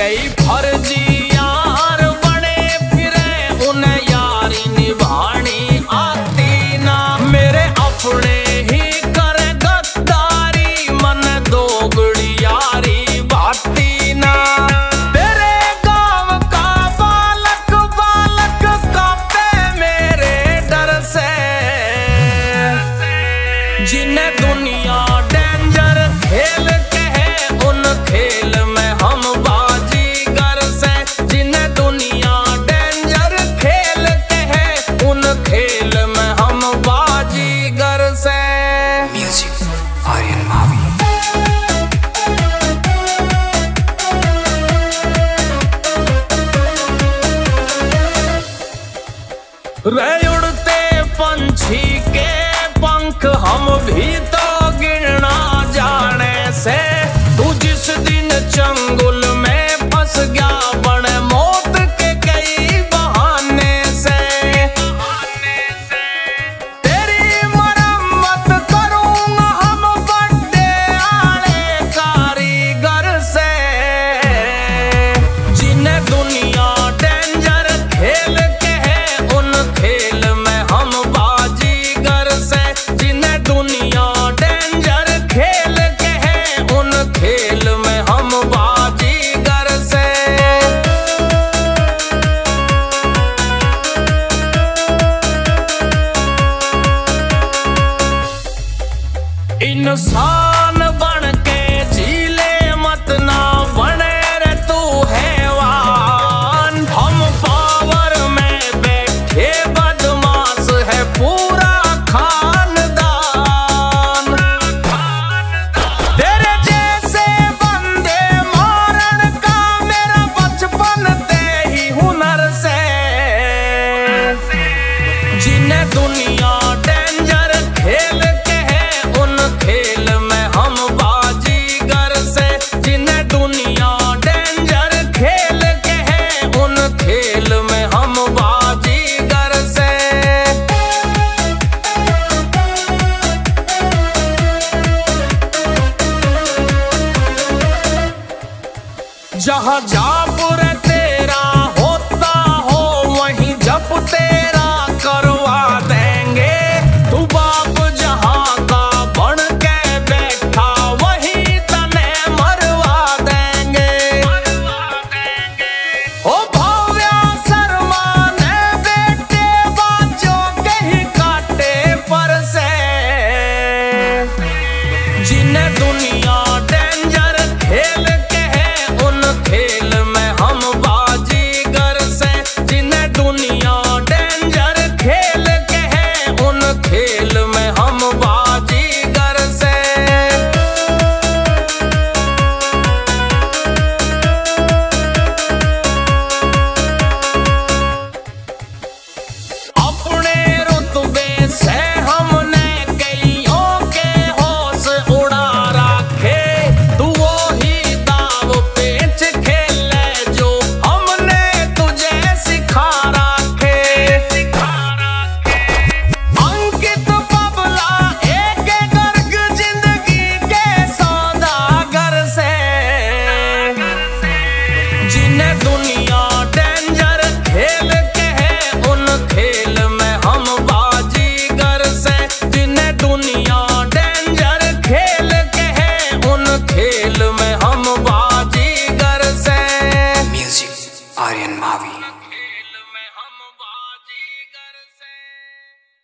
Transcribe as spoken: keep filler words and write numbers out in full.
कई फर्जी यार बने फिरे, उन्हें यारी निभानी आती ना। मेरे अपने ही करे गद्दारी, मन दोगड़ी यारी भाती ना। तेरे गांव का बालक बालक कांपे मेरे डर से, जिन्हें दुनिया डेंजर खेल कहे, उन खेल में हम बाजीगर से। जिन्हें दुनिया डेंजर खेल कहे, उन खेल में हम बाजीगर से। म्यूजिक आर्यन मावी। रे उड़ते पंछी के पंख हम भी तो गिनना जाने से। तू जिस दिन चंगुल में फंस गया, बड़े मौत के कई बहाने से। तेरी मरम्मत करूंगा हम बड़े आले कारीगर से, जिन्हें दुनिया डेंजर खेल कहे, उन खेल में हम बाजीगर से। जिन्हें दुनिया डेंजर खेल कहे, उन खेल में हम बाजीगर से। इंसान बन के जीले मत ना बने रे तू हैवान। हम पावर में बैठे बदमाश है पूरा खानदान। तेरे जैसे बंदे मारन का मेरा बचपन ते ही हुनर से। जिन्हें दुनिया डेंजर खेल कहे, उन खेल में हम बाजीगर से। जिन्हें दुनिया डेंजर खेल कहे, उन खेल में हम बाजीगर से। जहाँ जापुर तेरा होता हो, वहीं जप तेरा करवा देंगे। तू बाप जहाँ का बन के बैठा, वहीं तने मरवा देंगे। ओ भव्या शर्मा ने बेटे बाजों के ही काटे पर से। जिन्हें दुनिया डेंजर खेल कहे, उन खेल में हम बाजीगर से। जिन्हें दुनिया डेंजर खेल कहे, उन खेल में हम बाजीगर से। अपने रुतबे से हमने कईयों के होश उड़ा रखे। तू वो ही दाव पेच खेले जो हमने तुझे सिखा रखे। अंकित बबला एक गर्ग जिंदगी के सौदागर से, जिन्हें दुनिया डेंजर खेल कहे, उन खेल में हम बाजीगर से। जिन्हें दुनिया डेंजर खेल कहे, उन खेल में हम बाजीगर से। म्यूजिक आर्यन मावी।